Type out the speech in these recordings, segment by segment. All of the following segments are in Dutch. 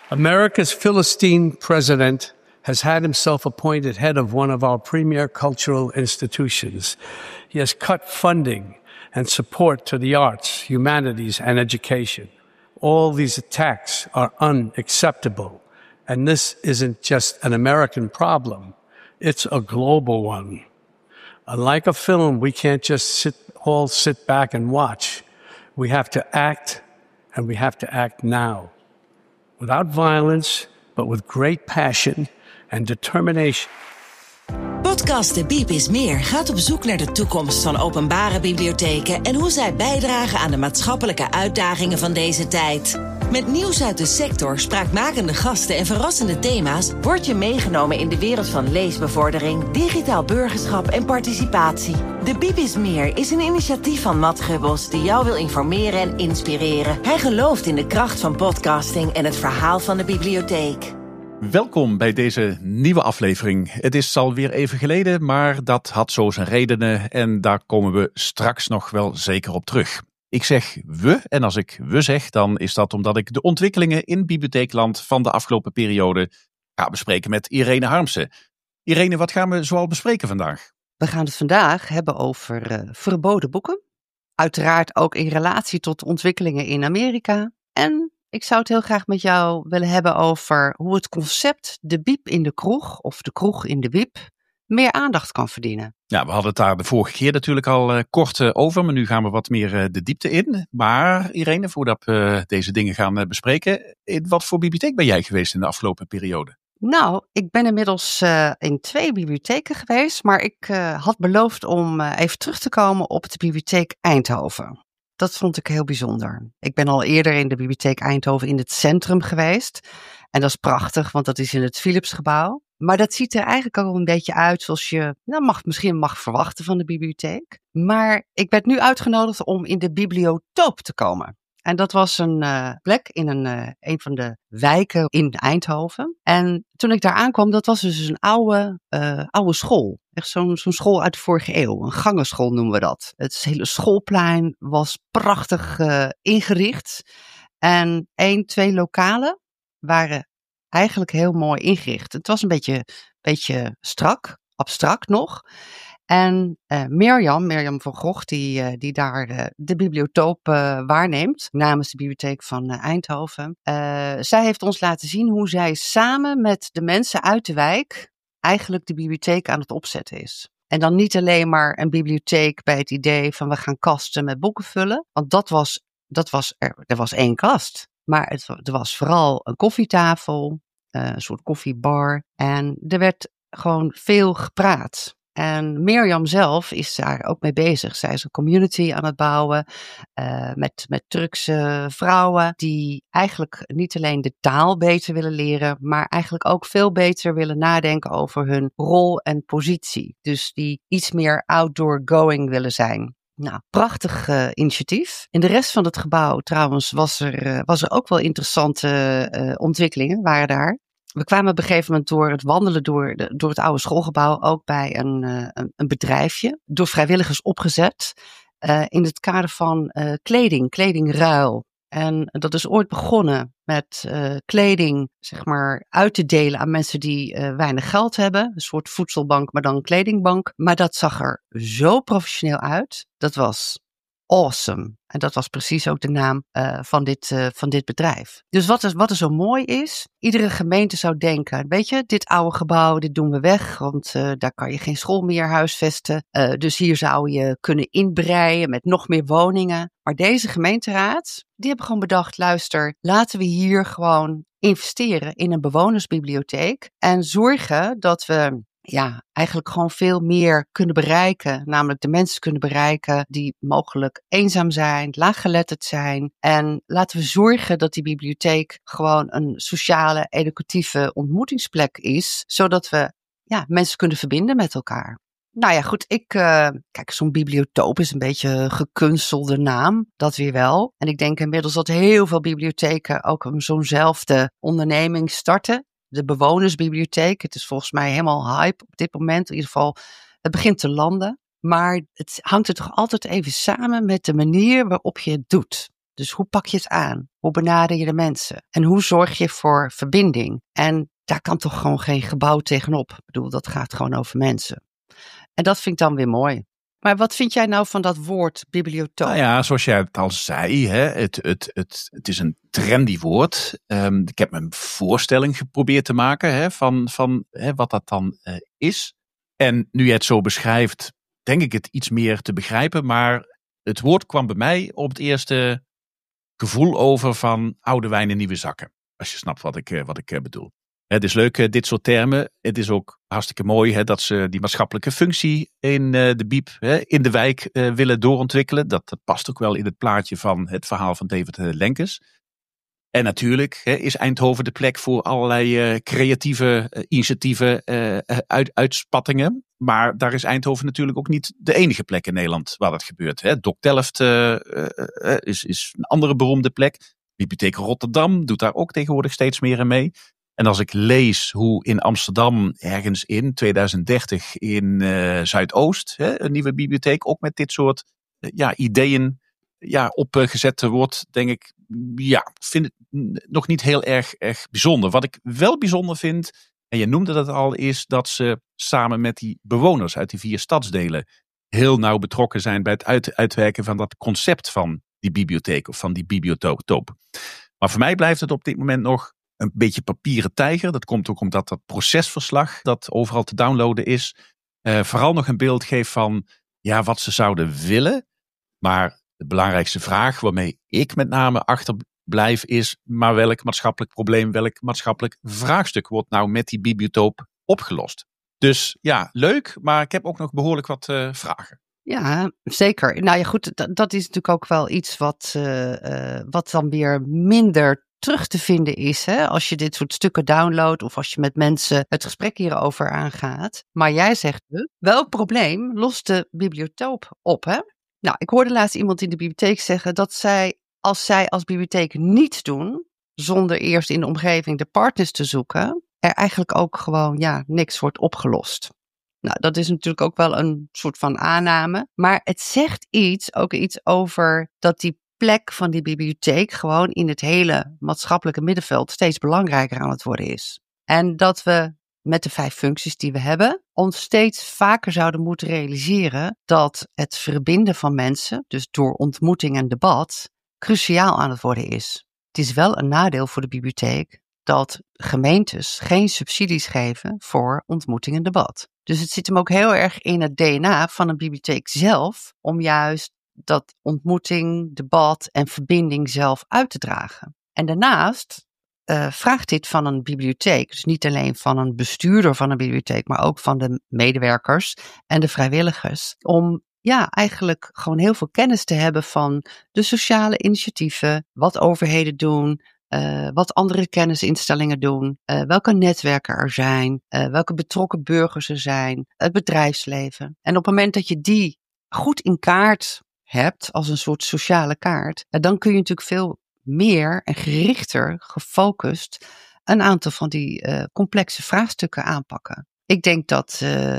America's Philistine president has had himself appointed head of one of our premier cultural institutions. He has cut funding and support to the arts, humanities, and education. All these attacks are unacceptable. And this isn't just an American problem. It's a global one. Unlike a film, we can't just sit back and watch. We have to act, and we have to act now. Without violence, but with great passion and determination. Podcast De Biep is Meer gaat op zoek naar de toekomst van openbare bibliotheken en hoe zij bijdragen aan de maatschappelijke uitdagingen van deze tijd. Met nieuws uit de sector, spraakmakende gasten en verrassende thema's word je meegenomen in de wereld van leesbevordering, digitaal burgerschap en participatie. De Biep is Meer is een initiatief van Matt Gubbels die jou wil informeren en inspireren. Hij gelooft in de kracht van podcasting en het verhaal van de bibliotheek. Welkom bij deze nieuwe aflevering. Het is alweer even geleden, maar dat had zo zijn redenen en daar komen we straks nog wel zeker op terug. Ik zeg we, en als ik we zeg, dan is dat omdat ik de ontwikkelingen in Bibliotheekland van de afgelopen periode ga bespreken met Irene Harmsen. Irene, wat gaan we zoal bespreken vandaag? We gaan het vandaag hebben over verboden boeken. Uiteraard ook in relatie tot ontwikkelingen in Amerika. En ik zou het heel graag met jou willen hebben over hoe het concept de biep in de kroeg of de kroeg in de biep meer aandacht kan verdienen. Ja, we hadden het daar de vorige keer natuurlijk al kort over, maar nu gaan we wat meer de diepte in. Maar Irene, voordat we deze dingen gaan bespreken, in wat voor bibliotheek ben jij geweest in de afgelopen periode? Nou, ik ben inmiddels in 2 bibliotheken geweest, maar ik had beloofd om even terug te komen op de bibliotheek Eindhoven. Dat vond ik heel bijzonder. Ik ben al eerder in de bibliotheek Eindhoven in het centrum geweest. En dat is prachtig, want dat is in het Philipsgebouw. Maar dat ziet er eigenlijk ook een beetje uit zoals je misschien mag verwachten van de bibliotheek. Maar ik werd nu uitgenodigd om in de bibliotoop te komen. En dat was een plek in een van de wijken in Eindhoven. En toen ik daar aankwam, dat was dus een oude school. Echt zo'n school uit de vorige eeuw. Een gangenschool noemen we dat. Het hele schoolplein was prachtig ingericht. En 2 lokalen waren eigenlijk heel mooi ingericht. Het was een beetje strak, abstract nog. En Mirjam van Gogh, die daar de bibliotoop waarneemt, namens de bibliotheek van Eindhoven. Zij heeft ons laten zien hoe zij samen met de mensen uit de wijk eigenlijk de bibliotheek aan het opzetten is. En dan niet alleen maar een bibliotheek bij het idee van we gaan kasten met boeken vullen. Want er was 1 kast. Maar er was vooral een koffietafel, een soort koffiebar. En er werd gewoon veel gepraat. En Mirjam zelf is daar ook mee bezig. Zij is een community aan het bouwen met Turkse vrouwen die eigenlijk niet alleen de taal beter willen leren, maar eigenlijk ook veel beter willen nadenken over hun rol en positie. Dus die iets meer outdoor going willen zijn. Nou, prachtig initiatief. In de rest van het gebouw trouwens was er ook wel interessante ontwikkelingen, waren daar. We kwamen op een gegeven moment door het wandelen door het oude schoolgebouw ook bij een bedrijfje, door vrijwilligers opgezet, in het kader van kledingruil. En dat is ooit begonnen met kleding, zeg maar, uit te delen aan mensen die weinig geld hebben. Een soort voedselbank, maar dan een kledingbank. Maar dat zag er zo professioneel uit. Dat was awesome. En dat was precies ook de naam van dit bedrijf. Dus wat er zo mooi is, iedere gemeente zou denken, weet je, dit oude gebouw, dit doen we weg, want daar kan je geen school meer huisvesten. Dus hier zou je kunnen inbreien met nog meer woningen. Maar deze gemeenteraad, die hebben gewoon bedacht, luister, laten we hier gewoon investeren in een bewonersbibliotheek en zorgen dat we eigenlijk gewoon veel meer kunnen bereiken. Namelijk de mensen kunnen bereiken die mogelijk eenzaam zijn, laaggeletterd zijn. En laten we zorgen dat die bibliotheek gewoon een sociale, educatieve ontmoetingsplek is. Zodat we mensen kunnen verbinden met elkaar. Nou ja, goed, kijk, zo'n bibliotoop is een beetje een gekunstelde naam, dat weer wel. En ik denk inmiddels dat heel veel bibliotheken ook zo'nzelfde onderneming starten. De bewonersbibliotheek, het is volgens mij helemaal hype op dit moment. In ieder geval, het begint te landen. Maar het hangt er toch altijd even samen met de manier waarop je het doet. Dus hoe pak je het aan? Hoe benader je de mensen? En hoe zorg je voor verbinding? En daar kan toch gewoon geen gebouw tegenop. Ik bedoel, dat gaat gewoon over mensen. En dat vind ik dan weer mooi. Maar wat vind jij nou van dat woord bibliotoop? Nou ja, zoals jij het al zei, hè, het is een trendy woord. Ik heb me een voorstelling geprobeerd te maken hè, van wat dat dan is. En nu je het zo beschrijft, denk ik het iets meer te begrijpen. Maar het woord kwam bij mij op het eerste gevoel over van oude wijn in nieuwe zakken. Als je snapt wat ik bedoel. Het is leuk, dit soort termen. Het is ook hartstikke mooi dat ze die maatschappelijke functie in de Biep, in de wijk willen doorontwikkelen. Dat past ook wel in het plaatje van het verhaal van David Lenkes. En natuurlijk is Eindhoven de plek voor allerlei creatieve initiatieven, uitspattingen. Maar daar is Eindhoven natuurlijk ook niet de enige plek in Nederland waar dat gebeurt. Dok Delft is een andere beroemde plek. Bibliotheek Rotterdam doet daar ook tegenwoordig steeds meer aan mee. En als ik lees hoe in Amsterdam ergens in 2030 in Zuidoost een nieuwe bibliotheek ook met dit soort ideeën opgezet wordt, denk ik, vind het nog niet heel erg bijzonder. Wat ik wel bijzonder vind, en je noemde dat al, is dat ze samen met die bewoners uit die 4 stadsdelen heel nauw betrokken zijn bij het uitwerken van dat concept van die bibliotheek of van die bibliotoop. Maar voor mij blijft het op dit moment nog een beetje papieren tijger. Dat komt ook omdat dat procesverslag dat overal te downloaden is, vooral nog een beeld geeft van wat ze zouden willen. Maar de belangrijkste vraag waarmee ik met name achterblijf is, maar welk maatschappelijk probleem, welk maatschappelijk vraagstuk wordt nou met die bibliotoop opgelost? Dus leuk, maar ik heb ook nog behoorlijk wat vragen. Ja, zeker. Nou ja, goed, dat is natuurlijk ook wel iets wat dan weer minder terug te vinden is, hè? Als je dit soort stukken downloadt of als je met mensen het gesprek hierover aangaat. Maar jij zegt, welk probleem lost de bibliotoop op, hè? Nou, ik hoorde laatst iemand in de bibliotheek zeggen dat zij als bibliotheek niets doen, zonder eerst in de omgeving de partners te zoeken, er eigenlijk ook gewoon niks wordt opgelost. Nou, dat is natuurlijk ook wel een soort van aanname. Maar het zegt ook iets over dat die plek van die bibliotheek gewoon in het hele maatschappelijke middenveld steeds belangrijker aan het worden is. En dat we met de 5 functies die we hebben, ons steeds vaker zouden moeten realiseren dat het verbinden van mensen, dus door ontmoeting en debat, cruciaal aan het worden is. Het is wel een nadeel voor de bibliotheek dat gemeentes geen subsidies geven voor ontmoeting en debat. Dus het zit hem ook heel erg in het DNA van een bibliotheek zelf om juist dat ontmoeting, debat en verbinding zelf uit te dragen. En daarnaast vraagt dit van een bibliotheek, dus niet alleen van een bestuurder van een bibliotheek, maar ook van de medewerkers en de vrijwilligers, om eigenlijk gewoon heel veel kennis te hebben van de sociale initiatieven, wat overheden doen, wat andere kennisinstellingen doen, welke netwerken er zijn, welke betrokken burgers er zijn, het bedrijfsleven. En op het moment dat je die goed in kaart hebt, als een soort sociale kaart, dan kun je natuurlijk veel meer en gerichter, gefocust, een aantal van die complexe vraagstukken aanpakken. Ik denk dat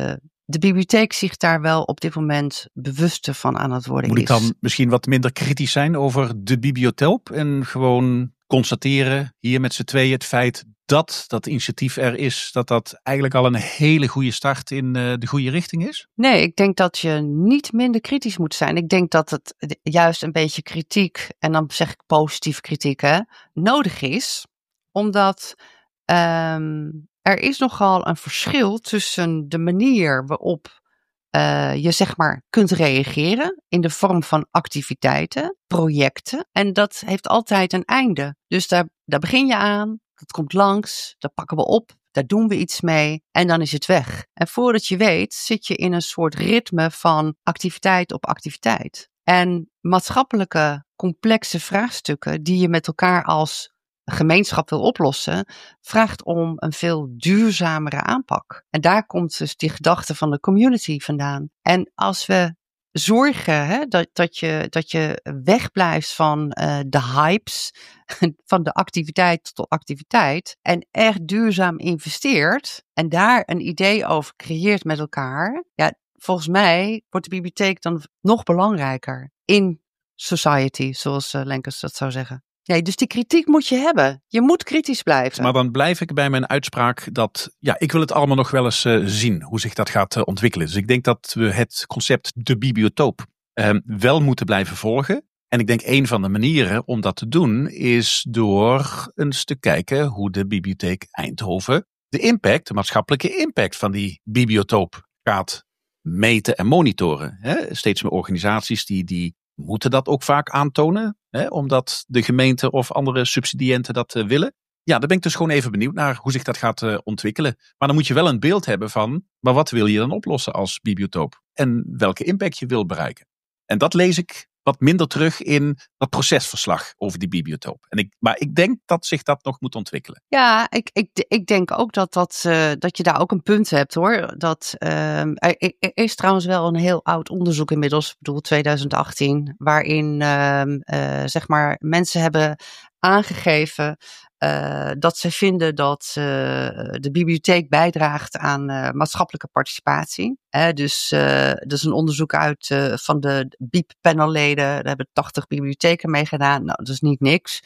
de bibliotheek zich daar wel op dit moment bewuster van aan het worden is. Moet ik dan misschien wat minder kritisch zijn over de bibliotoop en gewoon constateren hier met z'n tweeën het feit dat initiatief er is, dat eigenlijk al een hele goede start in de goede richting is? Nee, ik denk dat je niet minder kritisch moet zijn. Ik denk dat het juist een beetje kritiek, en dan zeg ik positieve kritiek, nodig is. Omdat er is nogal een verschil tussen de manier waarop je zeg maar kunt reageren in de vorm van activiteiten, projecten. En dat heeft altijd een einde. Dus daar begin je aan, dat komt langs, dat pakken we op, daar doen we iets mee en dan is het weg. En voordat je weet zit je in een soort ritme van activiteit op activiteit. En maatschappelijke complexe vraagstukken die je met elkaar als gemeenschap wil oplossen, vraagt om een veel duurzamere aanpak. En daar komt dus die gedachte van de community vandaan. En als we zorgen dat je wegblijft van de hypes, van de activiteit tot activiteit, en echt duurzaam investeert en daar een idee over creëert met elkaar, volgens mij wordt de bibliotheek dan nog belangrijker in society, zoals Lenkers dat zou zeggen. Nee, dus die kritiek moet je hebben. Je moet kritisch blijven. Maar dan blijf ik bij mijn uitspraak dat, ik wil het allemaal nog wel eens zien, hoe zich dat gaat ontwikkelen. Dus ik denk dat we het concept de bibliotoop wel moeten blijven volgen. En ik denk een van de manieren om dat te doen is door eens te kijken hoe de Bibliotheek Eindhoven de maatschappelijke impact van die bibliotoop gaat meten en monitoren. Steeds meer organisaties die moeten dat ook vaak aantonen, omdat de gemeente of andere subsidiënten dat willen. Ja, daar ben ik dus gewoon even benieuwd naar hoe zich dat gaat ontwikkelen. Maar dan moet je wel een beeld hebben van, maar wat wil je dan oplossen als bibliotoop? En welke impact je wil bereiken? En dat lees ik wat minder terug in dat procesverslag over die bibliotoop. Maar ik denk dat zich dat nog moet ontwikkelen. Ja, ik denk ook dat je daar ook een punt hebt hoor. Er is trouwens wel een heel oud onderzoek inmiddels, ik bedoel 2018, waarin zeg maar mensen hebben aangegeven dat ze vinden dat de bibliotheek bijdraagt aan maatschappelijke participatie. Dus dat is een onderzoek uit van de BIEB-panelleden. Daar hebben 80 bibliotheken mee gedaan. Nou, dat is niet niks.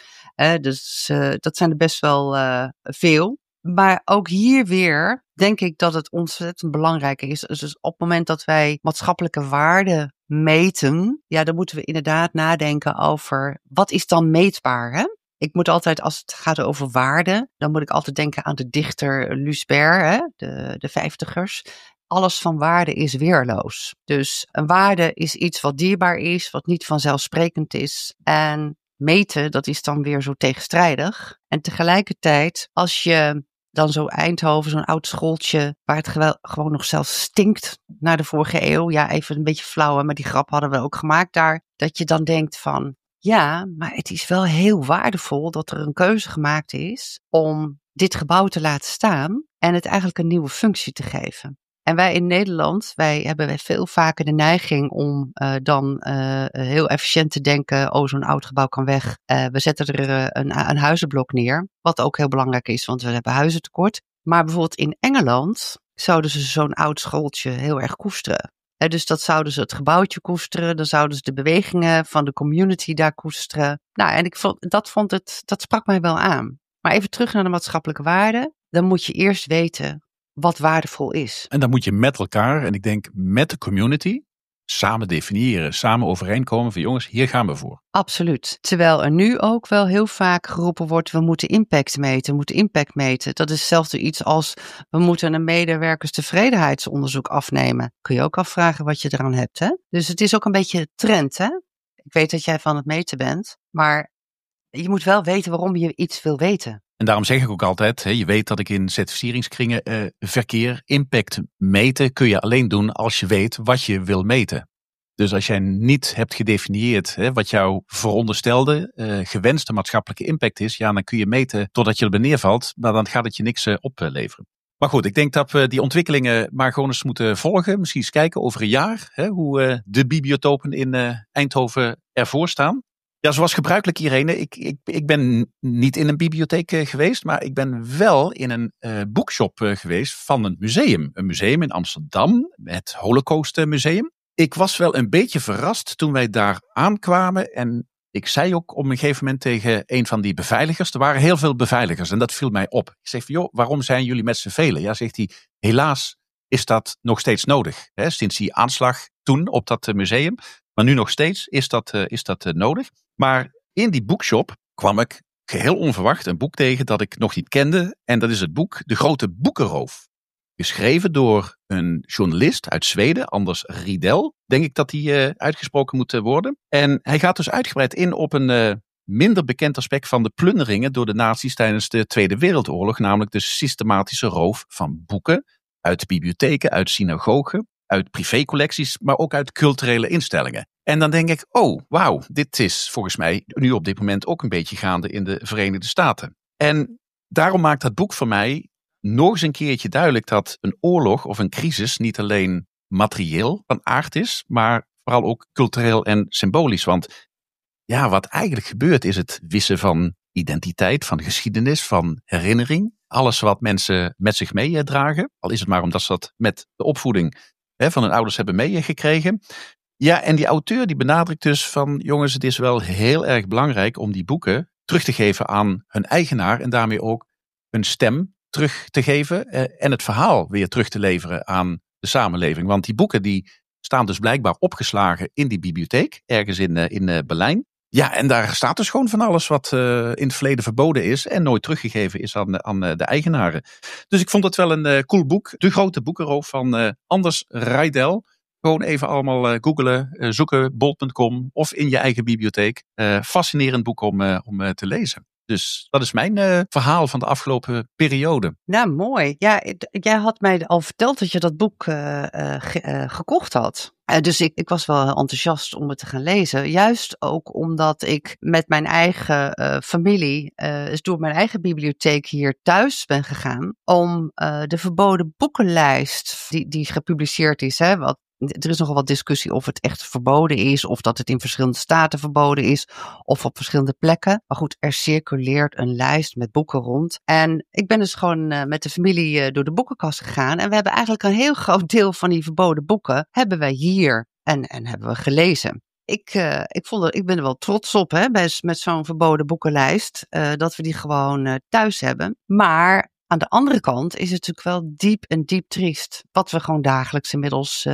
Dus dat zijn er best wel veel. Maar ook hier weer denk ik dat het ontzettend belangrijk is. Dus op het moment dat wij maatschappelijke waarden meten, dan moeten we inderdaad nadenken over wat is dan meetbaar, hè? Ik moet altijd, als het gaat over waarde, dan moet ik altijd denken aan de dichter Lusbert, de 50ers. Alles van waarde is weerloos. Dus een waarde is iets wat dierbaar is, wat niet vanzelfsprekend is. En meten, dat is dan weer zo tegenstrijdig. En tegelijkertijd, als je dan zo Eindhoven, zo'n oud schooltje, waar het gewoon nog zelfs stinkt naar de vorige eeuw. Ja, even een beetje flauw, maar die grap hadden we ook gemaakt daar. Dat je dan denkt van, ja, maar het is wel heel waardevol dat er een keuze gemaakt is om dit gebouw te laten staan en het eigenlijk een nieuwe functie te geven. En wij in Nederland, wij hebben veel vaker de neiging om dan heel efficiënt te denken, zo'n oud gebouw kan weg. We zetten er een huizenblok neer, wat ook heel belangrijk is, want we hebben huizentekort. Maar bijvoorbeeld in Engeland zouden ze zo'n oud schooltje heel erg koesteren. Dus dat zouden ze het gebouwtje koesteren, dan zouden ze de bewegingen van de community daar koesteren. Nou, en dat sprak mij wel aan. Maar even terug naar de maatschappelijke waarden, dan moet je eerst weten wat waardevol is. En dan moet je met elkaar, en ik denk met de community, samen definiëren, samen overeenkomen van jongens, hier gaan we voor. Absoluut. Terwijl er nu ook wel heel vaak geroepen wordt, we moeten impact meten. Dat is hetzelfde iets als, we moeten een medewerkerstevredenheidsonderzoek afnemen. Kun je ook afvragen wat je eraan hebt, hè? Dus het is ook een beetje trend, hè? Ik weet dat jij van het meten bent, maar je moet wel weten waarom je iets wil weten. En daarom zeg ik ook altijd, je weet dat ik in certificeringskringen verkeer. Impact meten kun je alleen doen als je weet wat je wil meten. Dus als jij niet hebt gedefinieerd wat jouw veronderstelde, gewenste maatschappelijke impact is, dan kun je meten totdat je erbij neervalt, maar dan gaat het je niks opleveren. Maar goed, ik denk dat we die ontwikkelingen maar gewoon eens moeten volgen. Misschien eens kijken over een jaar hoe de bibliotopen in Eindhoven ervoor staan. Ja, zoals gebruikelijk Irene, ik ben niet in een bibliotheek geweest, maar ik ben wel in een boekshop geweest van een museum. Een museum in Amsterdam, het Holocaust Museum. Ik was wel een beetje verrast toen wij daar aankwamen en ik zei ook op een gegeven moment tegen een van die beveiligers, er waren heel veel beveiligers en dat viel mij op. Ik zeg van, waarom zijn jullie met z'n velen? Ja, zegt hij, helaas is dat nog steeds nodig. Sinds die aanslag toen op dat museum, maar nu nog steeds is dat nodig. Maar in die boekshop kwam ik geheel onverwacht een boek tegen dat ik nog niet kende. En dat is het boek De Grote Boekenroof. Geschreven door een journalist uit Zweden, Anders Riedel. Denk ik dat die uitgesproken moet worden. En hij gaat dus uitgebreid in op een minder bekend aspect van de plunderingen door de nazi's tijdens de Tweede Wereldoorlog. Namelijk de systematische roof van boeken uit bibliotheken, uit synagogen, uit privécollecties, maar ook uit culturele instellingen. En dan denk ik, wauw, dit is volgens mij nu op dit moment ook een beetje gaande in de Verenigde Staten. En daarom maakt dat boek voor mij nog eens een keertje duidelijk dat een oorlog of een crisis niet alleen materieel van aard is, maar vooral ook cultureel en symbolisch. Want ja, wat eigenlijk gebeurt is het wissen van identiteit, van geschiedenis, van herinnering. Alles wat mensen met zich meedragen, al is het maar omdat ze dat met de opvoeding van hun ouders hebben meegekregen. Ja, en die auteur die benadrukt dus van, jongens, het is wel heel erg belangrijk om die boeken terug te geven aan hun eigenaar en daarmee ook hun stem terug te geven en het verhaal weer terug te leveren aan de samenleving. Want die boeken die staan dus blijkbaar opgeslagen in die bibliotheek, ergens in Berlijn. Ja, en daar staat dus gewoon van alles wat in het verleden verboden is en nooit teruggegeven is aan de eigenaren. Dus ik vond het wel een cool boek. De Grote Boekenroof van Anders Reidel. Gewoon even allemaal googlen, zoeken, bol.com of in je eigen bibliotheek. Fascinerend boek om te lezen. Dus dat is mijn verhaal van de afgelopen periode. Nou, mooi. Ja, jij had mij al verteld dat je dat boek gekocht had. Dus ik was wel enthousiast om het te gaan lezen. Juist ook omdat ik met mijn eigen familie, dus door mijn eigen bibliotheek hier thuis ben gegaan. Om de verboden boekenlijst die gepubliceerd is. Hè, er is nogal wat discussie of het echt verboden is, of dat het in verschillende staten verboden is, of op verschillende plekken. Maar goed, er circuleert een lijst met boeken rond. En ik ben dus gewoon met de familie door de boekenkast gegaan. En we hebben eigenlijk een heel groot deel van die verboden boeken hebben wij hier en hebben we gelezen. Ik ben er wel trots op, hè, met zo'n verboden boekenlijst, dat we die gewoon thuis hebben. Maar aan de andere kant is het natuurlijk wel diep triest. Wat we gewoon dagelijks inmiddels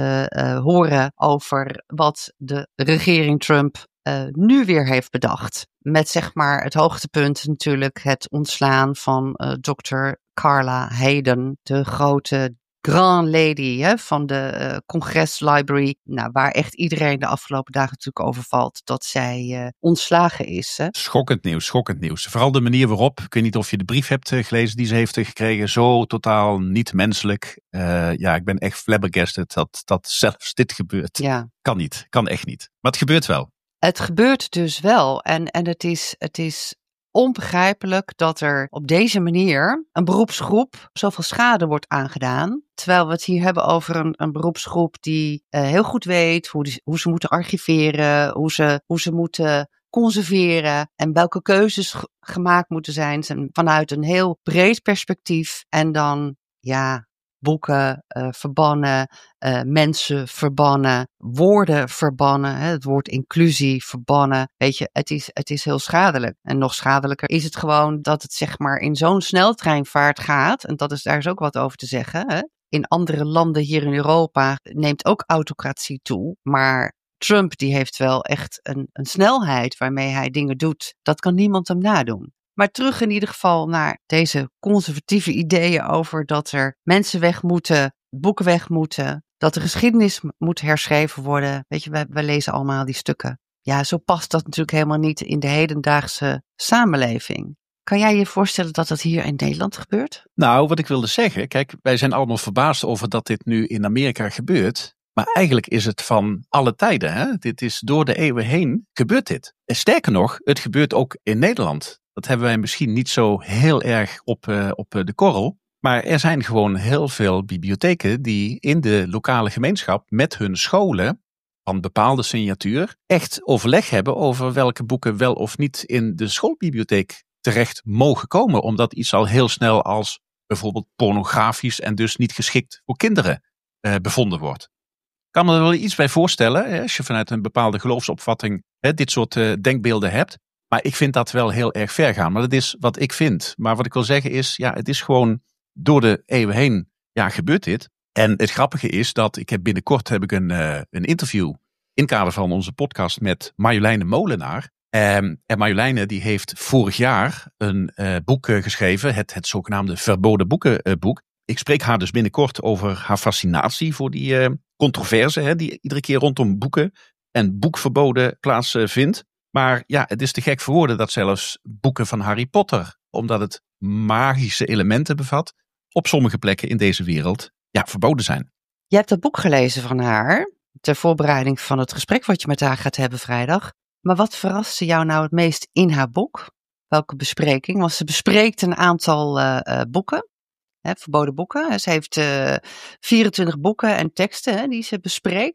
horen over wat de regering Trump nu weer heeft bedacht. Met zeg maar het hoogtepunt natuurlijk het ontslaan van Dr. Carla Hayden, de grote grand lady van de Congress Library. Nou, waar echt iedereen de afgelopen dagen natuurlijk over valt dat zij ontslagen is. Hè? Schokkend nieuws. Vooral de manier waarop, ik weet niet of je de brief hebt gelezen die ze heeft gekregen, zo totaal niet menselijk. Ja, ik ben echt flabbergasted dat zelfs dit gebeurt. Ja. Kan echt niet. Maar het gebeurt wel. Het gebeurt dus wel en het is onbegrijpelijk dat er op deze manier een beroepsgroep zoveel schade wordt aangedaan. Terwijl we het hier hebben over een beroepsgroep die heel goed weet hoe ze moeten archiveren, hoe ze moeten conserveren en welke keuzes gemaakt moeten zijn vanuit een heel breed perspectief. En dan, ja, boeken verbannen, mensen verbannen, woorden verbannen, het woord inclusie verbannen. Weet je, het is heel schadelijk. En nog schadelijker is het gewoon dat het zeg maar in zo'n sneltreinvaart gaat. En daar is ook wat over te zeggen. Hè? In andere landen hier in Europa neemt ook autocratie toe. Maar Trump die heeft wel echt een snelheid waarmee hij dingen doet. Dat kan niemand hem nadoen. Maar terug in ieder geval naar deze conservatieve ideeën over dat er mensen weg moeten, boeken weg moeten, dat de geschiedenis moet herschreven worden. Weet je, we lezen allemaal die stukken. Ja, zo past dat natuurlijk helemaal niet in de hedendaagse samenleving. Kan jij je voorstellen dat dat hier in Nederland gebeurt? Nou, wat ik wilde zeggen, kijk, wij zijn allemaal verbaasd over dat dit nu in Amerika gebeurt. Maar eigenlijk is het van alle tijden. Hè? Dit is door de eeuwen heen gebeurt dit. En sterker nog, het gebeurt ook in Nederland. Dat hebben wij misschien niet zo heel erg op de korrel. Maar er zijn gewoon heel veel bibliotheken die in de lokale gemeenschap met hun scholen van bepaalde signatuur echt overleg hebben over welke boeken wel of niet in de schoolbibliotheek terecht mogen komen. Omdat iets al heel snel als bijvoorbeeld pornografisch en dus niet geschikt voor kinderen bevonden wordt. Ik kan me er wel iets bij voorstellen als je vanuit een bepaalde geloofsopvatting dit soort denkbeelden hebt. Maar ik vind dat wel heel erg ver gaan. Maar dat is wat ik vind. Maar wat ik wil zeggen is, ja, het is gewoon door de eeuwen heen, ja, gebeurt dit. En het grappige is dat binnenkort heb ik een interview in het kader van onze podcast met Marjoleine Molenaar. En Marjoleine die heeft vorig jaar een boek geschreven, het zogenaamde Verboden Boekenboek. Ik spreek haar dus binnenkort over haar fascinatie voor die controverse die iedere keer rondom boeken en boekverboden plaatsvindt. Maar ja, het is te gek voor woorden dat zelfs boeken van Harry Potter, omdat het magische elementen bevat, op sommige plekken in deze wereld verboden zijn. Je hebt dat boek gelezen van haar, ter voorbereiding van het gesprek wat je met haar gaat hebben vrijdag. Maar wat verraste jou nou het meest in haar boek? Welke bespreking? Want ze bespreekt een aantal boeken, verboden boeken. Ze heeft 24 boeken en teksten die ze bespreekt. Hè?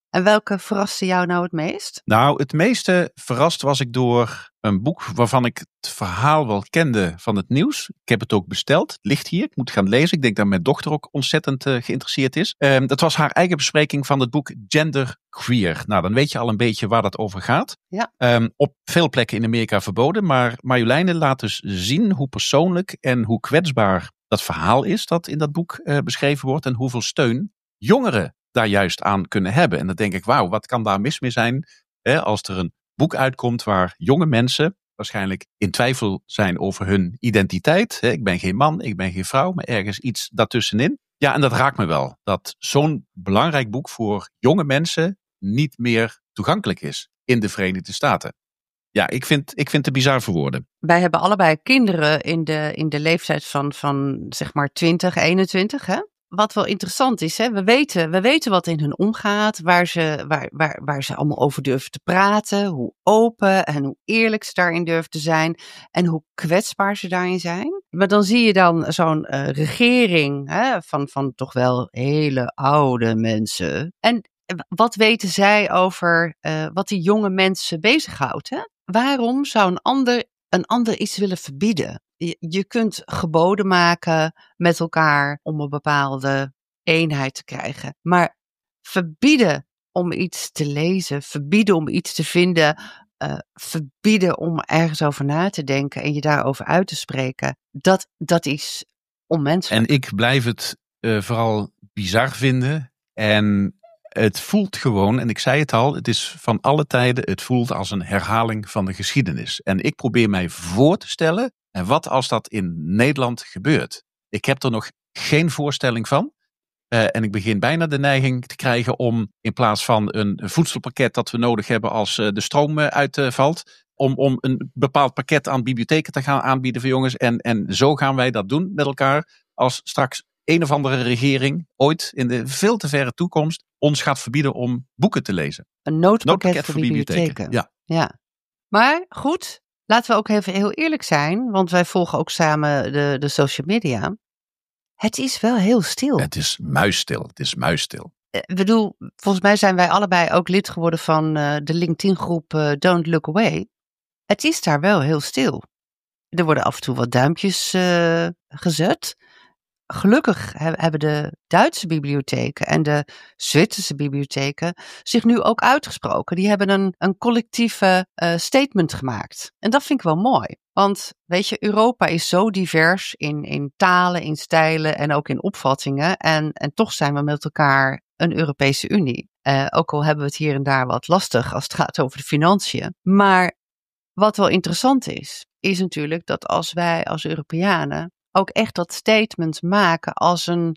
En welke verraste jou nou het meest? Nou, het meeste verrast was ik door een boek waarvan ik het verhaal wel kende van het nieuws. Ik heb het ook besteld. Het ligt hier. Ik moet gaan lezen. Ik denk dat mijn dochter ook ontzettend geïnteresseerd is. Dat was haar eigen bespreking van het boek Genderqueer. Nou, dan weet je al een beetje waar dat over gaat. Ja. Op veel plekken in Amerika verboden. Maar Marjoleine laat dus zien hoe persoonlijk en hoe kwetsbaar dat verhaal is dat in dat boek beschreven wordt. En hoeveel steun jongeren daar juist aan kunnen hebben. En dan denk ik, wauw, wat kan daar mis mee zijn als er een boek uitkomt waar jonge mensen waarschijnlijk in twijfel zijn over hun identiteit. Ik ben geen man, ik ben geen vrouw, maar ergens iets daartussenin. Ja, en dat raakt me wel. Dat zo'n belangrijk boek voor jonge mensen niet meer toegankelijk is in de Verenigde Staten. Ja, ik vind het bizar voor woorden. Wij hebben allebei kinderen in de leeftijd van zeg maar 20, 21, hè? Wat wel interessant is, hè? We weten wat in hun omgaat, waar ze allemaal over durven te praten, hoe open en hoe eerlijk ze daarin durven te zijn en hoe kwetsbaar ze daarin zijn. Maar dan zie je dan zo'n regering van toch wel hele oude mensen. En wat weten zij over wat die jonge mensen bezighoudt? Hè? Waarom zou een ander iets willen verbieden? Je kunt geboden maken met elkaar om een bepaalde eenheid te krijgen. Maar verbieden om iets te lezen, verbieden om iets te vinden, verbieden om ergens over na te denken en je daarover uit te spreken, dat is onmenselijk. En ik blijf het vooral bizar vinden. En het voelt gewoon, en ik zei het al, het is van alle tijden, het voelt als een herhaling van de geschiedenis. En ik probeer mij voor te stellen, en wat als dat in Nederland gebeurt? Ik heb er nog geen voorstelling van. En ik begin bijna de neiging te krijgen om in plaats van een voedselpakket dat we nodig hebben als de stroom uitvalt, om een bepaald pakket aan bibliotheken te gaan aanbieden voor jongens. En zo gaan wij dat doen met elkaar als straks een of andere regering ooit in de veel te verre toekomst ons gaat verbieden om boeken te lezen. Een noodpakket voor bibliotheken. Ja. Maar goed, laten we ook even heel eerlijk zijn, want wij volgen ook samen de social media. Het is wel heel stil. Het is muisstil. Ik bedoel, volgens mij zijn wij allebei ook lid geworden van de LinkedIn-groep Don't Look Away. Het is daar wel heel stil. Er worden af en toe wat duimpjes gezet. Gelukkig hebben de Duitse bibliotheken en de Zwitserse bibliotheken zich nu ook uitgesproken. Die hebben een collectieve statement gemaakt. En dat vind ik wel mooi. Want weet je, Europa is zo divers in talen, in stijlen en ook in opvattingen. En toch zijn we met elkaar een Europese Unie. Ook al hebben we het hier en daar wat lastig als het gaat over de financiën. Maar wat wel interessant is natuurlijk dat als wij als Europeanen ook echt dat statement maken als een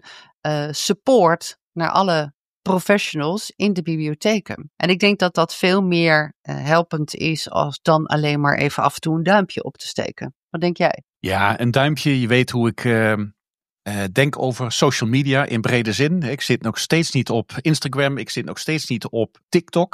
support naar alle professionals in de bibliotheken. En ik denk dat dat veel meer helpend is als dan alleen maar even af en toe een duimpje op te steken. Wat denk jij? Ja, een duimpje. Je weet hoe ik denk over social media in brede zin. Ik zit nog steeds niet op Instagram. Ik zit nog steeds niet op TikTok.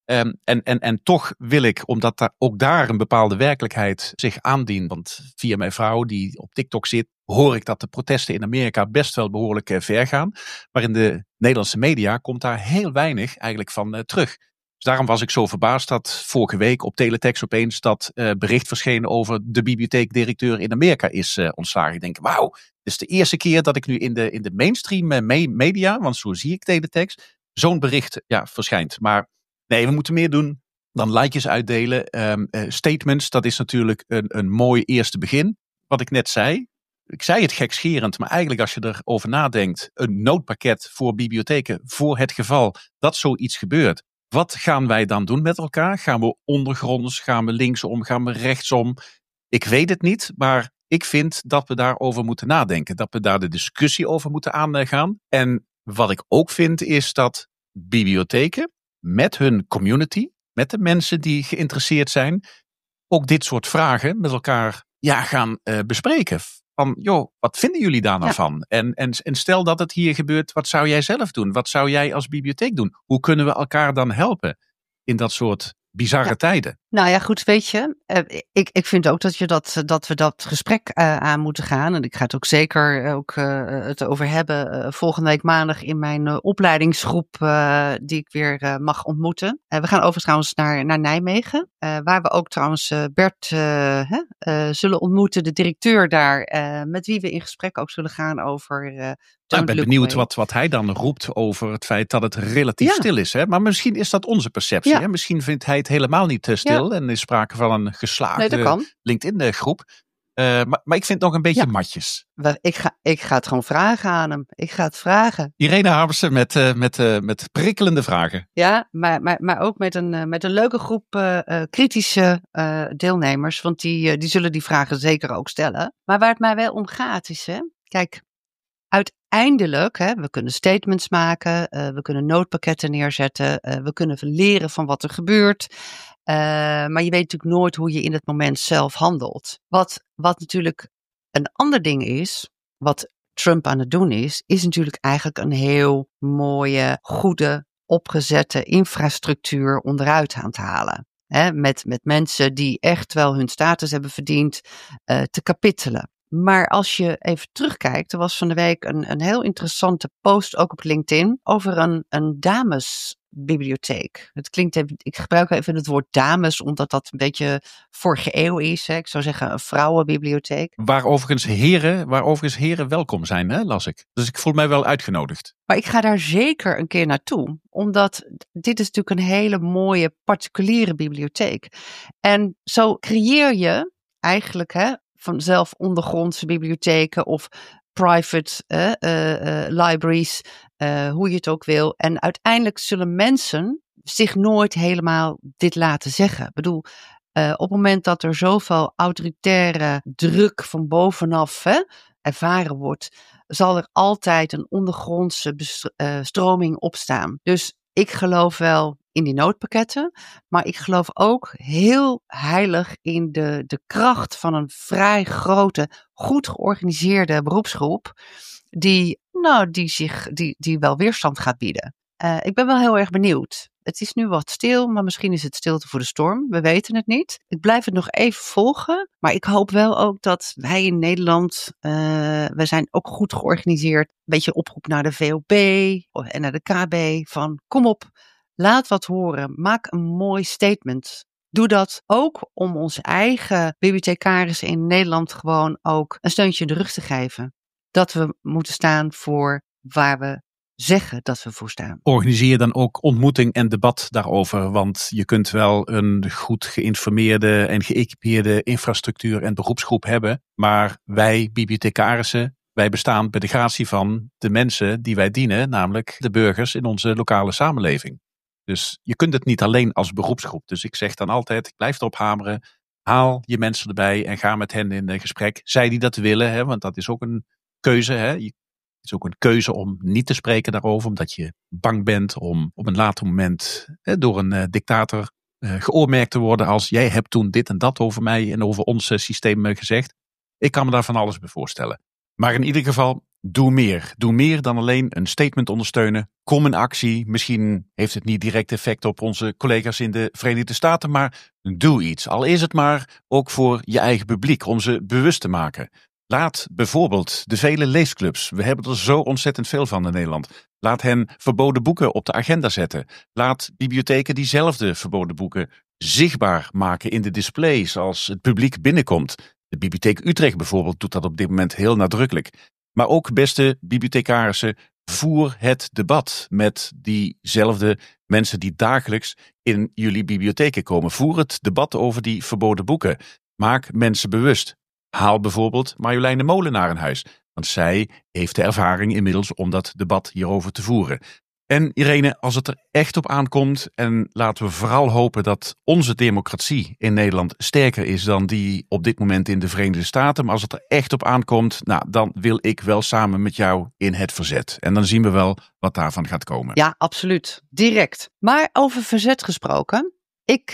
En toch wil ik, omdat ook daar een bepaalde werkelijkheid zich aandient. Want via mijn vrouw die op TikTok zit, hoor ik dat de protesten in Amerika best wel behoorlijk ver gaan. Maar in de Nederlandse media komt daar heel weinig eigenlijk van terug. Dus daarom was ik zo verbaasd dat vorige week op Teletext opeens dat bericht verscheen over de bibliotheekdirecteur in Amerika is ontslagen. Ik denk, wauw, dit is de eerste keer dat ik nu in de mainstream media, want zo zie ik Teletext, zo'n bericht verschijnt. Maar nee, we moeten meer doen dan likejes uitdelen. Statements, dat is natuurlijk een mooi eerste begin. Wat ik net zei, ik zei het gekscherend, maar eigenlijk als je erover nadenkt, een noodpakket voor bibliotheken voor het geval dat zoiets gebeurt. Wat gaan wij dan doen met elkaar? Gaan we ondergronds? Gaan we linksom? Gaan we rechtsom? Ik weet het niet, maar ik vind dat we daarover moeten nadenken. Dat we daar de discussie over moeten aangaan. En wat ik ook vind is dat bibliotheken met hun community, met de mensen die geïnteresseerd zijn, ook dit soort vragen met elkaar gaan bespreken. Van, joh, wat vinden jullie daar nou van? En stel dat het hier gebeurt, wat zou jij zelf doen? Wat zou jij als bibliotheek doen? Hoe kunnen we elkaar dan helpen in dat soort bizarre tijden? Nou ja, goed, weet je, ik vind ook dat we dat gesprek aan moeten gaan. En ik ga het ook zeker het over hebben volgende week maandag in mijn opleidingsgroep die ik weer mag ontmoeten. We gaan overigens trouwens naar Nijmegen, waar we ook trouwens Bert zullen ontmoeten, de directeur daar, met wie we in gesprek ook zullen gaan over... Ik ben benieuwd wat hij dan roept over het feit dat het relatief stil is. Hè? Maar misschien is dat onze perceptie. Ja. Hè? Misschien vindt hij het helemaal niet stil en is sprake van een geslaagde LinkedIn-groep. Maar ik vind het nog een beetje matjes. Ik ga het gewoon vragen aan hem. Ik ga het vragen. Irene Habersen met prikkelende vragen. Ja, maar ook met een leuke groep kritische deelnemers. Want die zullen die vragen zeker ook stellen. Maar waar het mij wel om gaat is, kijk... Uiteindelijk, we kunnen statements maken, we kunnen noodpakketten neerzetten, we kunnen leren van wat er gebeurt. Maar je weet natuurlijk nooit hoe je in het moment zelf handelt. Wat natuurlijk een ander ding is, wat Trump aan het doen is natuurlijk eigenlijk een heel mooie, goede, opgezette infrastructuur onderuit aan te halen. Met mensen die echt wel hun status hebben verdiend te kapittelen. Maar als je even terugkijkt, er was van de week een heel interessante post ook op LinkedIn over een damesbibliotheek. Het klinkt even, ik gebruik even het woord dames, omdat dat een beetje vorige eeuw is. Ik zou zeggen een vrouwenbibliotheek. Waar overigens heren welkom zijn, las ik. Dus ik voel mij wel uitgenodigd. Maar ik ga daar zeker een keer naartoe, omdat dit is natuurlijk een hele mooie particuliere bibliotheek. En zo creëer je eigenlijk vanzelf ondergrondse bibliotheken of private libraries, hoe je het ook wil. En uiteindelijk zullen mensen zich nooit helemaal dit laten zeggen. Ik bedoel, op het moment dat er zoveel autoritaire druk van bovenaf ervaren wordt, zal er altijd een ondergrondse stroming opstaan. Dus ik geloof wel in die noodpakketten, maar ik geloof ook heel heilig in de kracht van een vrij grote, goed georganiseerde beroepsgroep die wel weerstand gaat bieden. Ik ben wel heel erg benieuwd. Het is nu wat stil, maar misschien is het stilte voor de storm. We weten het niet. Ik blijf het nog even volgen, maar ik hoop wel ook dat wij in Nederland, we zijn ook goed georganiseerd, een beetje oproep naar de VOB en naar de KB van kom op. Laat wat horen. Maak een mooi statement. Doe dat ook om onze eigen bibliothecarissen in Nederland gewoon ook een steuntje in de rug te geven. Dat we moeten staan voor waar we zeggen dat we voor staan. Organiseer dan ook ontmoeting en debat daarover. Want je kunt wel een goed geïnformeerde en geëquipeerde infrastructuur en beroepsgroep hebben. Maar wij bibliothecarissen, wij bestaan bij de gratie van de mensen die wij dienen. Namelijk de burgers in onze lokale samenleving. Dus je kunt het niet alleen als beroepsgroep. Dus ik zeg dan altijd, ik blijf erop hameren. Haal je mensen erbij en ga met hen in gesprek. Zij die dat willen, want dat is ook een keuze. Het is ook een keuze om niet te spreken daarover. Omdat je bang bent om op een later moment door een dictator geoormerkt te worden. Als jij hebt toen dit en dat over mij en over ons systeem gezegd. Ik kan me daar van alles bij voorstellen. Maar in ieder geval, doe meer. Doe meer dan alleen een statement ondersteunen. Kom in actie. Misschien heeft het niet direct effect op onze collega's in de Verenigde Staten, maar doe iets. Al is het maar ook voor je eigen publiek, om ze bewust te maken. Laat bijvoorbeeld de vele leesclubs, we hebben er zo ontzettend veel van in Nederland. Laat hen verboden boeken op de agenda zetten. Laat bibliotheken diezelfde verboden boeken zichtbaar maken in de displays als het publiek binnenkomt. De Bibliotheek Utrecht bijvoorbeeld doet dat op dit moment heel nadrukkelijk. Maar ook, beste bibliothecarissen, voer het debat met diezelfde mensen die dagelijks in jullie bibliotheken komen. Voer het debat over die verboden boeken. Maak mensen bewust. Haal bijvoorbeeld Marjoleine Molenaar in huis. Want zij heeft de ervaring inmiddels om dat debat hierover te voeren. En Irene, als het er echt op aankomt, en laten we vooral hopen dat onze democratie in Nederland sterker is dan die op dit moment in de Verenigde Staten. Maar als het er echt op aankomt, dan wil ik wel samen met jou in het verzet. En dan zien we wel wat daarvan gaat komen. Ja, absoluut. Direct. Maar over verzet gesproken, ik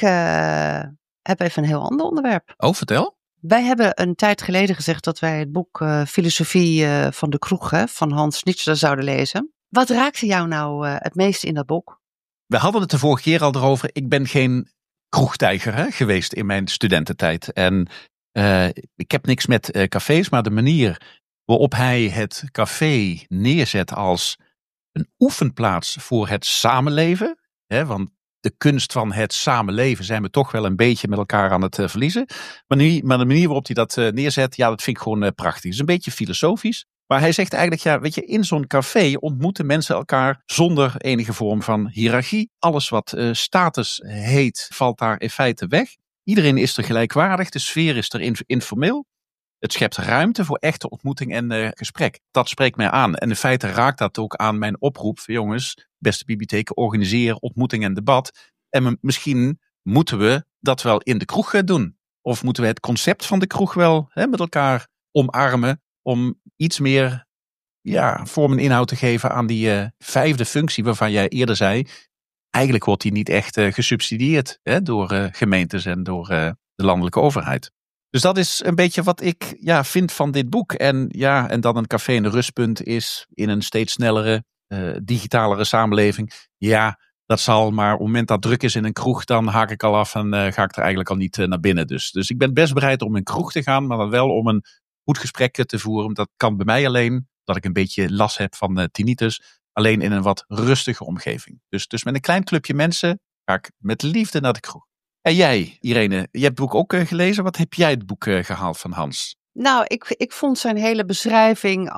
heb even een heel ander onderwerp. Oh, vertel. Wij hebben een tijd geleden gezegd dat wij het boek Filosofie van de Kroeg van Hans Nietzsche zouden lezen. Wat raakte jou nou het meest in dat boek? We hadden het de vorige keer al erover. Ik ben geen kroegtijger geweest in mijn studententijd. En ik heb niks met cafés, maar de manier waarop hij het café neerzet als een oefenplaats voor het samenleven. Want de kunst van het samenleven zijn we toch wel een beetje met elkaar aan het verliezen. Maar de manier waarop hij dat neerzet, ja, dat vind ik gewoon prachtig. Het is een beetje filosofisch. Maar hij zegt eigenlijk, ja, weet je, in zo'n café ontmoeten mensen elkaar zonder enige vorm van hiërarchie. Alles wat status heet, valt daar in feite weg. Iedereen is er gelijkwaardig, de sfeer is er informeel. Het schept ruimte voor echte ontmoeting en gesprek. Dat spreekt mij aan. En in feite raakt dat ook aan mijn oproep van jongens, beste bibliotheken, organiseer ontmoeting en debat. En misschien moeten we dat wel in de kroeg doen. Of moeten we het concept van de kroeg wel met elkaar omarmen om iets meer vorm en inhoud te geven aan die vijfde functie waarvan jij eerder zei. Eigenlijk wordt die niet echt gesubsidieerd door gemeentes en door de landelijke overheid. Dus dat is een beetje wat ik vind van dit boek. En dan een café en een rustpunt is in een steeds snellere, digitalere samenleving. Ja, dat zal, maar op het moment dat druk is in een kroeg, dan haak ik al af en ga ik er eigenlijk al niet naar binnen. Dus ik ben best bereid om in een kroeg te gaan, maar dan wel om een goed gesprek te voeren. Dat kan bij mij alleen, dat ik een beetje last heb van tinnitus, alleen in een wat rustige omgeving. Dus met een klein clubje mensen ga ik met liefde naar de kroeg. En jij, Irene, je hebt het boek ook gelezen. Wat heb jij het boek gehaald van Hans? Nou, ik vond zijn hele beschrijving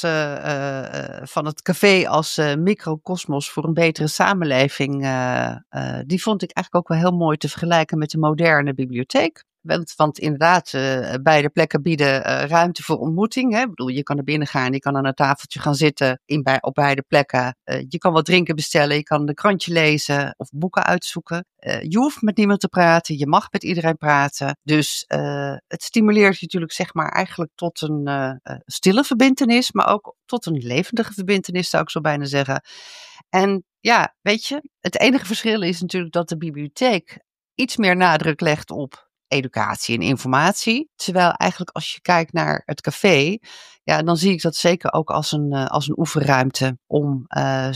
van het café als microcosmos voor een betere samenleving. Die vond ik eigenlijk ook wel heel mooi te vergelijken met de moderne bibliotheek. Want inderdaad, beide plekken bieden ruimte voor ontmoeting. Hè? Ik bedoel, je kan er binnen gaan, je kan aan een tafeltje gaan zitten op beide plekken. Je kan wat drinken bestellen, je kan een krantje lezen of boeken uitzoeken. Je hoeft met niemand te praten, je mag met iedereen praten. Dus het stimuleert je natuurlijk zeg maar eigenlijk tot een stille verbintenis, maar ook tot een levendige verbintenis zou ik zo bijna zeggen. En ja, weet je, het enige verschil is natuurlijk dat de bibliotheek iets meer nadruk legt op educatie en informatie. Terwijl eigenlijk als je kijkt naar het café, dan zie ik dat zeker ook als een oefenruimte om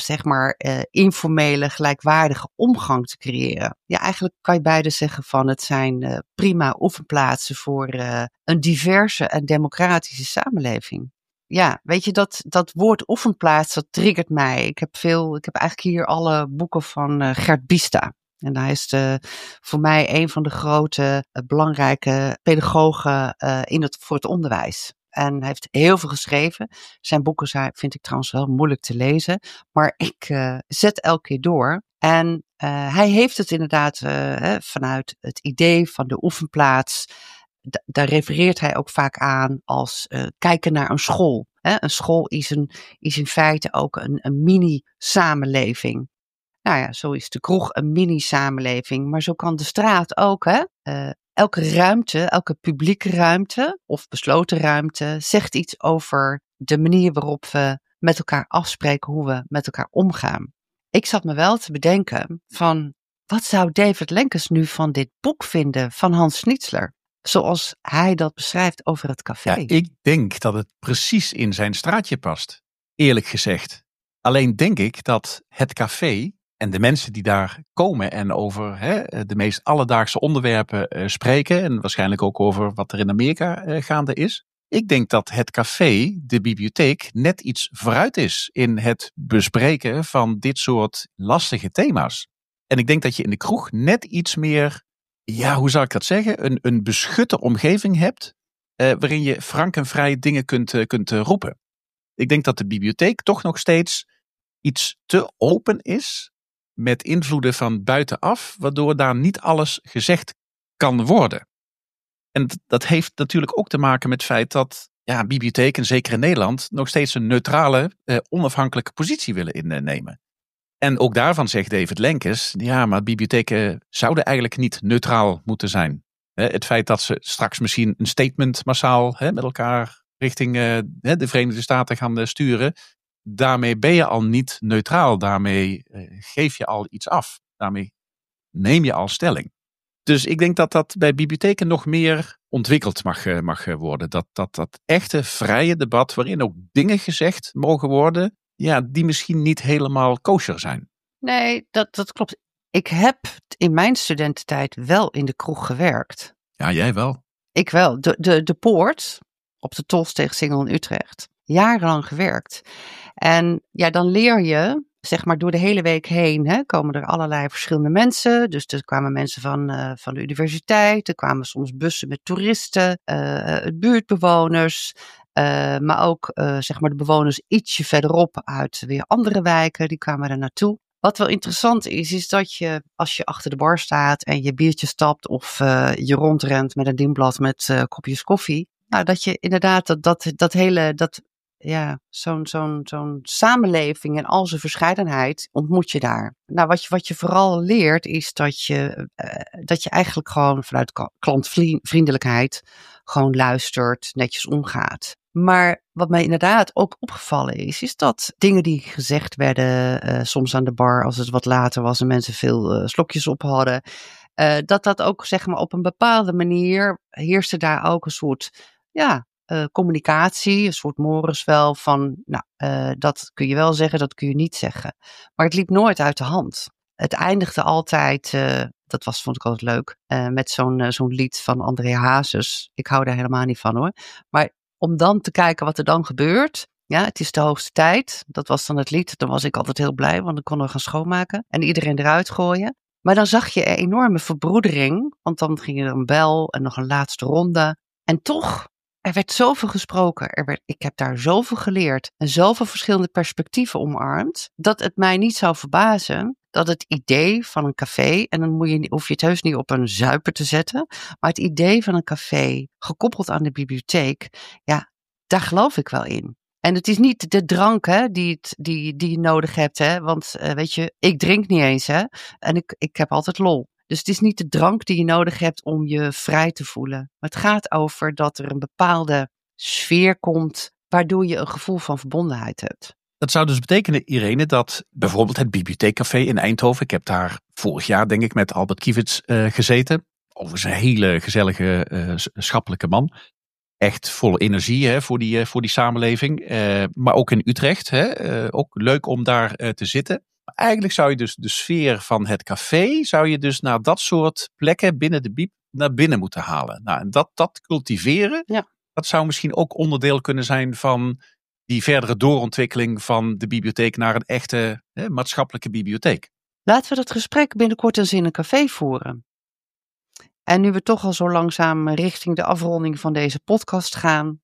informele, gelijkwaardige omgang te creëren. Ja, eigenlijk kan je beide zeggen van het zijn prima oefenplaatsen voor een diverse en democratische samenleving. Ja, weet je, dat woord oefenplaats, dat triggert mij. Ik heb eigenlijk hier alle boeken van Gert Biesta. En hij is voor mij een van de grote, belangrijke pedagogen voor het onderwijs. En hij heeft heel veel geschreven. Zijn boeken vind ik trouwens wel moeilijk te lezen. Maar ik zet elke keer door. En hij heeft het inderdaad vanuit het idee van de oefenplaats. Daar refereert hij ook vaak aan als kijken naar een school. Een school is in feite ook een mini-samenleving. Nou ja, zo is de kroeg een mini-samenleving, maar zo kan de straat ook. Elke ruimte, elke publieke ruimte of besloten ruimte zegt iets over de manier waarop we met elkaar afspreken, hoe we met elkaar omgaan. Ik zat me wel te bedenken van, wat zou David Lenkes nu van dit boek vinden van Hans Schnitzler? Zoals hij dat beschrijft over het café. Ja, ik denk dat het precies in zijn straatje past, eerlijk gezegd. Alleen denk ik dat het café en de mensen die daar komen en over de meest alledaagse onderwerpen spreken. En waarschijnlijk ook over wat er in Amerika gaande is. Ik denk dat het café, de bibliotheek, net iets vooruit is in het bespreken van dit soort lastige thema's. En ik denk dat je in de kroeg net iets meer, hoe zou ik dat zeggen, een beschutte omgeving hebt. Waarin je frank en vrij dingen kunt roepen. Ik denk dat de bibliotheek toch nog steeds iets te open is. Met invloeden van buitenaf, waardoor daar niet alles gezegd kan worden. En dat heeft natuurlijk ook te maken met het feit dat bibliotheken, zeker in Nederland, nog steeds een neutrale, onafhankelijke positie willen innemen. En ook daarvan zegt David Lenkes, maar bibliotheken zouden eigenlijk niet neutraal moeten zijn. Het feit dat ze straks misschien een statement massaal met elkaar richting de Verenigde Staten gaan sturen. Daarmee ben je al niet neutraal. Daarmee geef je al iets af. Daarmee neem je al stelling. Dus ik denk dat dat bij bibliotheken nog meer ontwikkeld mag worden. Dat echte vrije debat waarin ook dingen gezegd mogen worden. Die misschien niet helemaal kosher zijn. Nee, dat klopt. Ik heb in mijn studententijd wel in de kroeg gewerkt. Ja, jij wel. Ik wel. De Poort op de Tolsteegsingel in Utrecht. Jarenlang gewerkt. En ja, dan leer je, zeg maar door de hele week heen, komen er allerlei verschillende mensen. Dus er kwamen mensen van de universiteit. Er kwamen soms bussen met toeristen, buurtbewoners. Maar ook zeg maar de bewoners ietsje verderop uit weer andere wijken. Die kwamen er naartoe. Wat wel interessant is dat je als je achter de bar staat en je biertje stapt of je rondrent met een dienblad met kopjes koffie. Nou, dat je inderdaad zo'n samenleving en al zijn verscheidenheid ontmoet je daar. Nou, wat je vooral leert is dat je eigenlijk gewoon vanuit klantvriendelijkheid gewoon luistert, netjes omgaat. Maar wat mij inderdaad ook opgevallen is dat dingen die gezegd werden, soms aan de bar als het wat later was en mensen veel slokjes op hadden, dat ook zeg maar op een bepaalde manier heerste daar ook een soort communicatie, een soort mores wel van, dat kun je wel zeggen, dat kun je niet zeggen. Maar het liep nooit uit de hand. Het eindigde altijd, vond ik altijd leuk, met zo'n lied van André Hazes. Ik hou daar helemaal niet van hoor. Maar om dan te kijken wat er dan gebeurt. Ja, het is de hoogste tijd. Dat was dan het lied. Dan was ik altijd heel blij, want dan konden we gaan schoonmaken. En iedereen eruit gooien. Maar dan zag je een enorme verbroedering. Want dan ging er een bel en nog een laatste ronde. En toch, er werd zoveel gesproken. Ik heb daar zoveel geleerd. En zoveel verschillende perspectieven omarmd. Dat het mij niet zou verbazen dat het idee van een café, en dan hoef je het heus niet op een zuiper te zetten, maar het idee van een café gekoppeld aan de bibliotheek, ja, daar geloof ik wel in. En het is niet de drank die je nodig hebt, want weet je, ik drink niet eens en ik heb altijd lol. Dus het is niet de drank die je nodig hebt om je vrij te voelen. Maar het gaat over dat er een bepaalde sfeer komt, waardoor je een gevoel van verbondenheid hebt. Dat zou dus betekenen, Irene, dat bijvoorbeeld het Bibliotheekcafé in Eindhoven, ik heb daar vorig jaar denk ik met Albert Kiewits gezeten. Overigens een hele gezellige schappelijke man. Echt vol energie voor die samenleving. Maar ook in Utrecht, ook leuk om daar te zitten. Maar eigenlijk zou je dus de sfeer van het café, zou je dus naar dat soort plekken binnen de bieb naar binnen moeten halen. Nou, en dat cultiveren, dat zou misschien ook onderdeel kunnen zijn van die verdere doorontwikkeling van de bibliotheek naar een echte maatschappelijke bibliotheek. Laten we dat gesprek binnenkort eens in een café voeren. En nu we toch al zo langzaam richting de afronding van deze podcast gaan,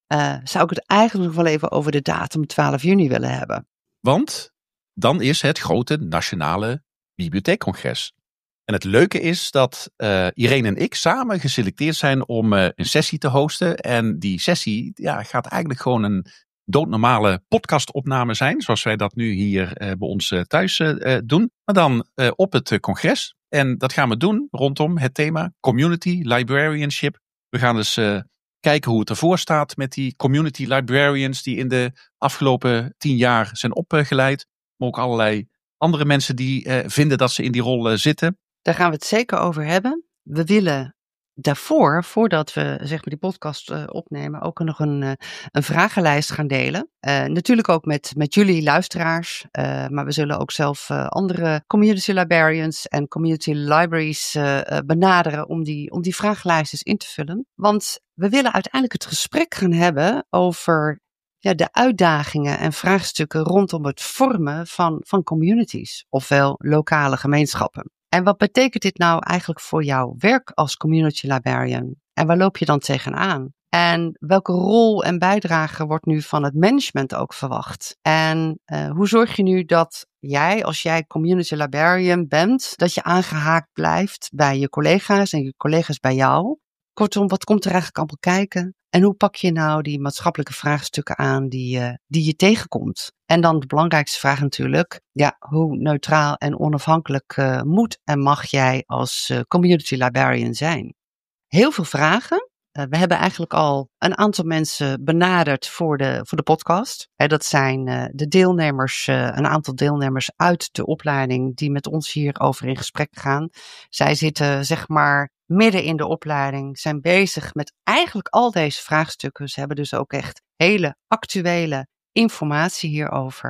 zou ik het eigenlijk nog wel even over de datum 12 juni willen hebben. Want dan is het grote nationale bibliotheekcongres. En het leuke is dat Irene en ik samen geselecteerd zijn om een sessie te hosten. En die sessie gaat eigenlijk gewoon een doodnormale podcastopname zijn, zoals wij dat nu hier bij ons thuis doen. Maar dan op het congres. En dat gaan we doen rondom het thema Community Librarianship. We gaan dus kijken hoe het ervoor staat met die community librarians die in de afgelopen 10 jaar zijn opgeleid. Maar ook allerlei andere mensen die vinden dat ze in die rol zitten. Daar gaan we het zeker over hebben. We willen daarvoor, voordat we zeg maar die podcast opnemen, ook nog een vragenlijst gaan delen. Natuurlijk ook met jullie luisteraars. Maar we zullen ook zelf andere community librarians en community libraries benaderen om die vragenlijsten in te vullen. Want we willen uiteindelijk het gesprek gaan hebben over de uitdagingen en vraagstukken rondom het vormen van communities, ofwel lokale gemeenschappen. En wat betekent dit nou eigenlijk voor jouw werk als community librarian? En waar loop je dan tegenaan? En welke rol en bijdrage wordt nu van het management ook verwacht? En hoe zorg je nu dat jij, als jij community librarian bent, dat je aangehaakt blijft bij je collega's en je collega's bij jou? Kortom, wat komt er eigenlijk allemaal kijken? En hoe pak je nou die maatschappelijke vraagstukken aan die je tegenkomt? En dan de belangrijkste vraag natuurlijk, hoe neutraal en onafhankelijk moet en mag jij als community librarian zijn? Heel veel vragen. We hebben eigenlijk al een aantal mensen benaderd voor de podcast. Dat zijn de deelnemers, een aantal deelnemers uit de opleiding die met ons hierover in gesprek gaan. Zij zitten zeg maar midden in de opleiding, zijn bezig met eigenlijk al deze vraagstukken. Ze hebben dus ook echt hele actuele informatie hierover.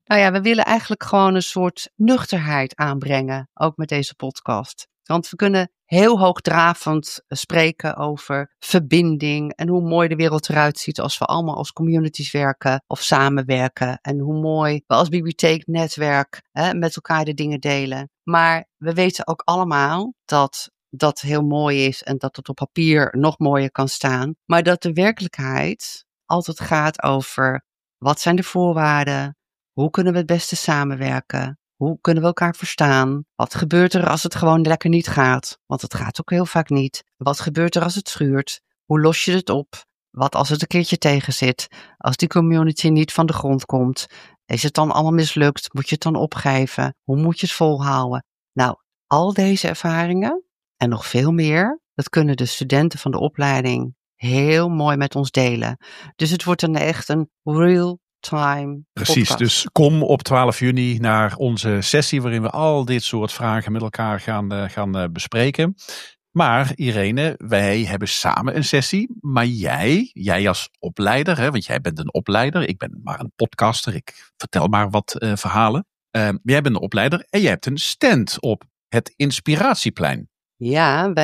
Nou ja, we willen eigenlijk gewoon een soort nuchterheid aanbrengen, ook met deze podcast. Want we kunnen heel hoogdravend spreken over verbinding en hoe mooi de wereld eruit ziet als we allemaal als communities werken of samenwerken. En hoe mooi we als bibliotheeknetwerk met elkaar de dingen delen. Maar we weten ook allemaal dat dat heel mooi is en dat het op papier nog mooier kan staan. Maar dat de werkelijkheid altijd gaat over wat zijn de voorwaarden, hoe kunnen we het beste samenwerken. Hoe kunnen we elkaar verstaan? Wat gebeurt er als het gewoon lekker niet gaat? Want het gaat ook heel vaak niet. Wat gebeurt er als het schuurt? Hoe los je het op? Wat als het een keertje tegen zit? Als die community niet van de grond komt? Is het dan allemaal mislukt? Moet je het dan opgeven? Hoe moet je het volhouden? Nou, al deze ervaringen en nog veel meer, dat kunnen de studenten van de opleiding heel mooi met ons delen. Dus het wordt dan echt een real time Precies, podcast. dus kom op 12 juni naar onze sessie waarin we al dit soort vragen met elkaar gaan bespreken. Maar Irene, wij hebben samen een sessie, maar jij als opleider, hè, want jij bent een opleider, ik ben maar een podcaster, ik vertel maar wat verhalen. Jij bent een opleider en jij hebt een stand op het Inspiratieplein. Ja,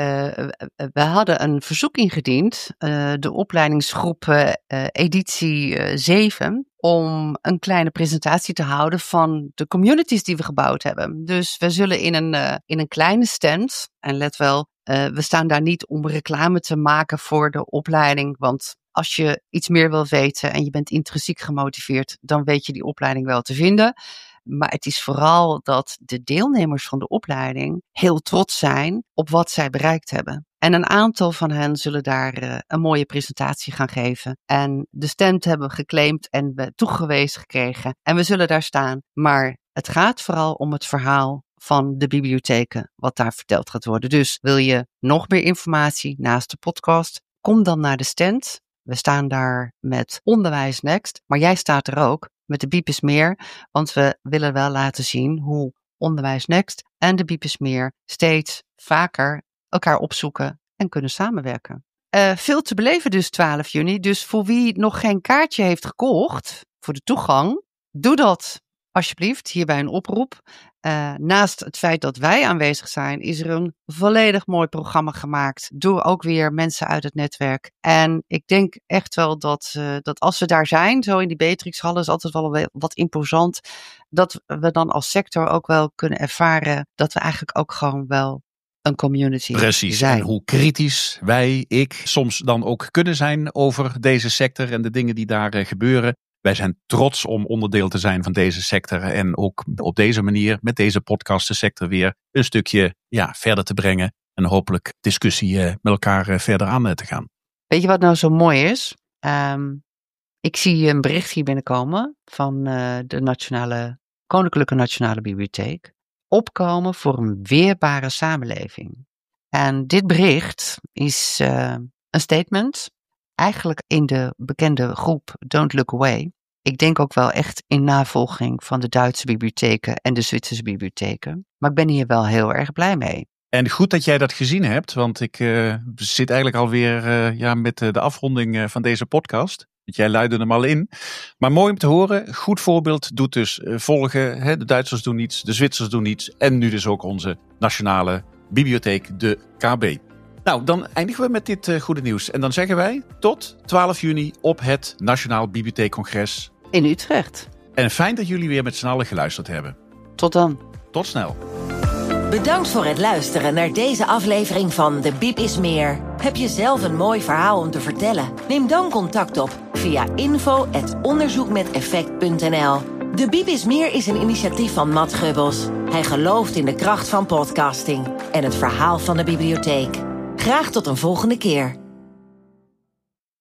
wij hadden een verzoek ingediend, de opleidingsgroep editie 7, om een kleine presentatie te houden van de communities die we gebouwd hebben. Dus we zullen in een kleine stand, en let wel, we staan daar niet om reclame te maken voor de opleiding, want als je iets meer wil weten en je bent intrinsiek gemotiveerd, dan weet je die opleiding wel te vinden. Maar het is vooral dat de deelnemers van de opleiding heel trots zijn op wat zij bereikt hebben. En een aantal van hen zullen daar een mooie presentatie gaan geven. En de stand hebben we geclaimd en we toegewezen gekregen. En we zullen daar staan. Maar het gaat vooral om het verhaal van de bibliotheken, wat daar verteld gaat worden. Dus wil je nog meer informatie naast de podcast, kom dan naar de stand. We staan daar met Onderwijs Next, maar jij staat er ook met de Biep is Meer, want we willen wel laten zien hoe Onderwijs Next en de Biep is Meer steeds vaker elkaar opzoeken en kunnen samenwerken. Veel te beleven dus 12 juni, dus voor wie nog geen kaartje heeft gekocht voor de toegang, doe dat alsjeblieft, hierbij een oproep. Naast het feit dat wij aanwezig zijn, is er een volledig mooi programma gemaakt door ook weer mensen uit het netwerk. En ik denk echt wel dat als we daar zijn, zo in die Beatrixhallen, is altijd wel wat imposant, dat we dan als sector ook wel kunnen ervaren dat we eigenlijk ook gewoon wel een community Precies, zijn. en hoe kritisch ik soms dan ook kunnen zijn over deze sector en de dingen die daar gebeuren. Wij zijn trots om onderdeel te zijn van deze sector en ook op deze manier met deze podcast de sector weer een stukje verder te brengen en hopelijk discussie met elkaar verder aan te gaan. Weet je wat nou zo mooi is? Ik zie een bericht hier binnenkomen van de Koninklijke Nationale Bibliotheek. Opkomen voor een weerbare samenleving. En dit bericht is een statement, eigenlijk in de bekende groep Don't Look Away. Ik denk ook wel echt in navolging van de Duitse bibliotheken en de Zwitserse bibliotheken. Maar ik ben hier wel heel erg blij mee. En goed dat jij dat gezien hebt, want ik zit eigenlijk alweer met de afronding van deze podcast. Jij luidde hem al in. Maar mooi om te horen, goed voorbeeld doet dus volgen. Hè? De Duitsers doen iets, de Zwitsers doen iets. En nu dus ook onze nationale bibliotheek, de KB. Nou, dan eindigen we met dit goede nieuws. En dan zeggen wij tot 12 juni op het Nationaal Bibliotheekcongres In Utrecht. En fijn dat jullie weer met z'n allen geluisterd hebben. Tot dan. Tot snel. Bedankt voor het luisteren naar deze aflevering van De Biep is Meer. Heb je zelf een mooi verhaal om te vertellen? Neem dan contact op via info@onderzoekmeteffect.nl. De Biep is Meer is een initiatief van Matt Gubbels. Hij gelooft in de kracht van podcasting en het verhaal van de bibliotheek. Graag tot een volgende keer.